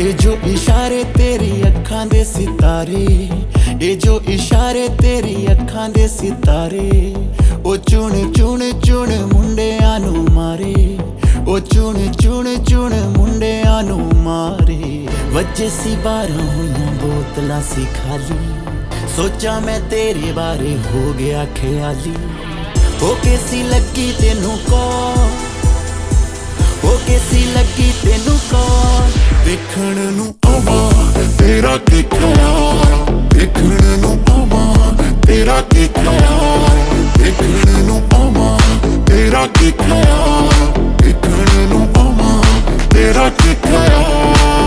ये जो इशारे तेरी अखां दे सितारे, ये जो इशारे तेरी अखां दे सितारे, ओ चुन चुन चुन मुंडियां नू मारे, ओ चुन चुन चुन मुंडियां नू मारे। वजे सी 12 होइयां बोतलां सी खाली, सोचा मैं तेरे बारे हो गया ख्याली। ओ कैसी लगी तेनू कौन, ओ कैसी लगी तेनू कौन, देखण नू आवां तेरा की ख्याल, देखण नू आवां तेरा की ख्याल, देखण नू आवां तेरा की ख्याल, देखण नू आवां तेरा की ख्याल।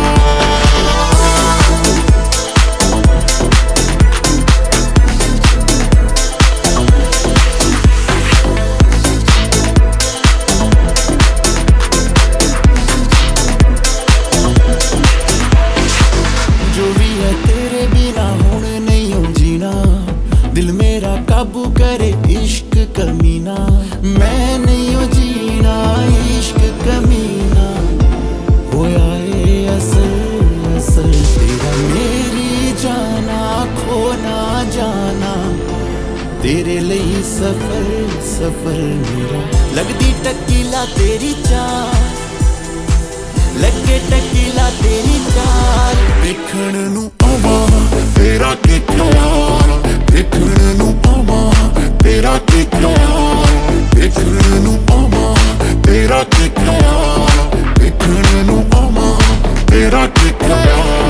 दिल मेरा काबू करे इश्क कमीना, मैं नहीं हो जीना इश्क कमीना। होया ए असल असल तेरा, मेरी जाना खो ना जाना, तेरे लिए सफर सफर मेरा। लगदी टकीला तेरी चाल, लगे टकीला तेरी चाल, देखण नू आवां तेरा की ख्याल, देखण नू आवां तेरा की ख्याल, देखण नू आवां तेरा की ख्याल, देखण नू आवां तेरा की ख्याल।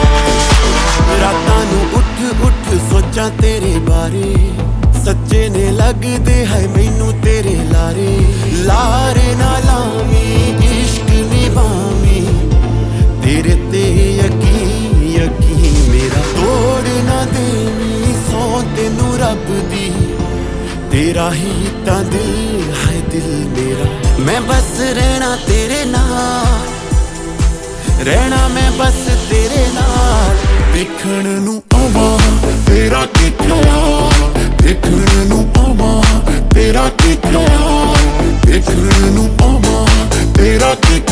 रातां नू उठ उठ सोचां तेरे बारे, सच्चे ने लगदे है मैनू तेरे लारे। लारे ना लावी इश्क निभावी, तेरे ते यकीन यकीन मेरा। तोड़ ना देवी सौ तेनू रब दी, तेरा ही तां दिल है दिल मेरा। मैं बस रहना तेरे नाल, रहना मैं बस तेरे नाल, देखण नू आवां तेरा की ख्याल, देखण नू आवां तेरा की ख्याल, देखण नू आवां तेरा की